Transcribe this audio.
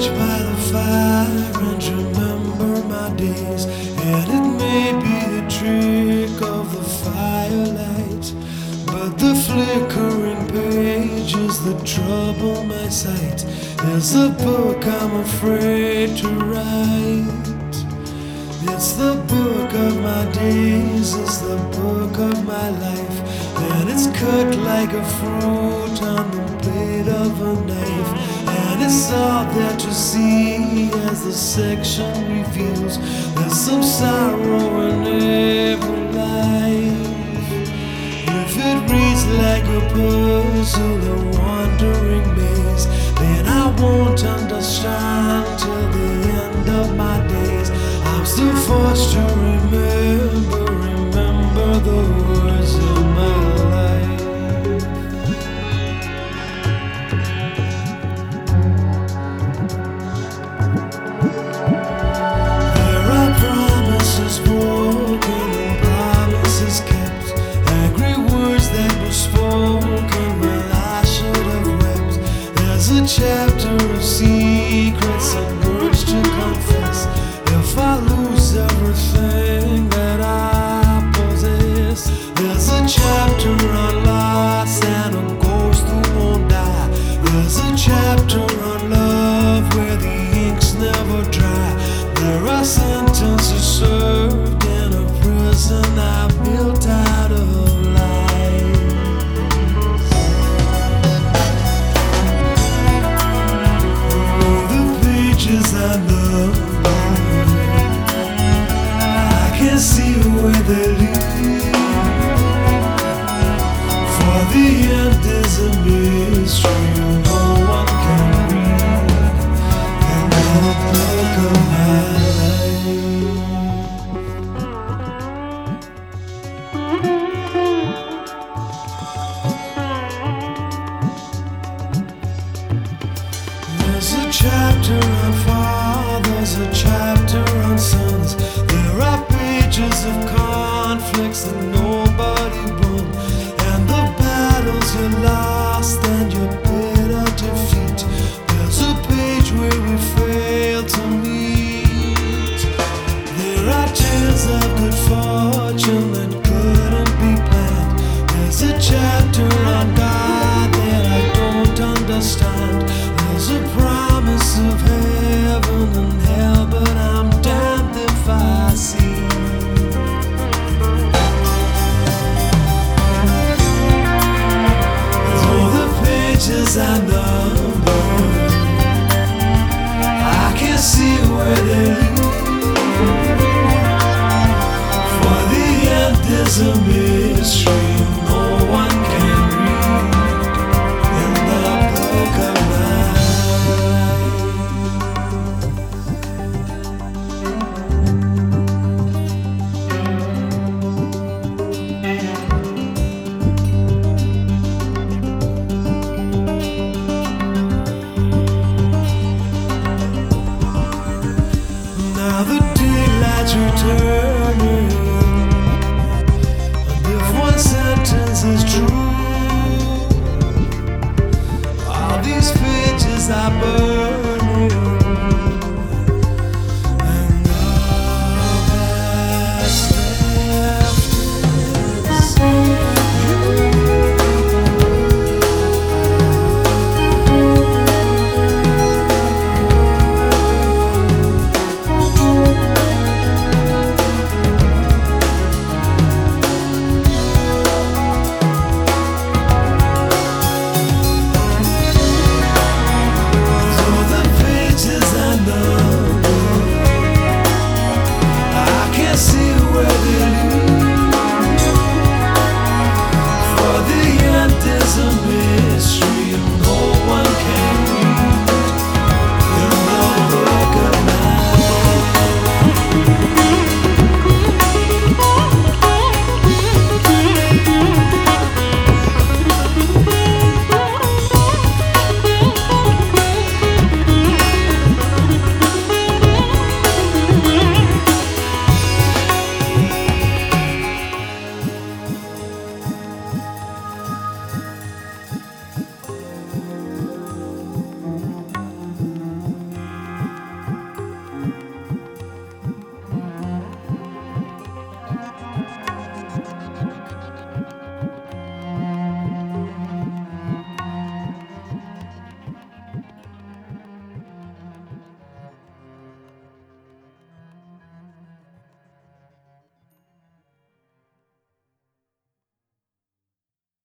page by the fire and remember my days. And it may be a trick of the firelight, but the flickering pages that trouble my sight is the book I'm afraid to write. It's the book of my days, it's the book of my life, and it's cut like a fruit on the blade of a knife. And it's all there to see as the section reveals there's some sorrow in every life. If it reads like a puzzle, a wandering maze, then I won't understand till the end of my days. I'm still forced to remember the words of my life. There are promises broken and promises kept, angry words that were spoken when I should have wept. There's a chapter of secrets and words to confess. If I lose everything that I possess, there's a chapter on loss and a ghost who won't die. There's a chapter on love where the ink's never dry. There are sentences served in a prison I built out of lies. Oh, the pages I love, can't see where they lead, for the end is a mystery no one can read. And the book of my life. There's a chapter on fathers, a chapter on sons. There are pages of conflicts that nobody won, and the battles you lost and your bitter defeat. There's a page where we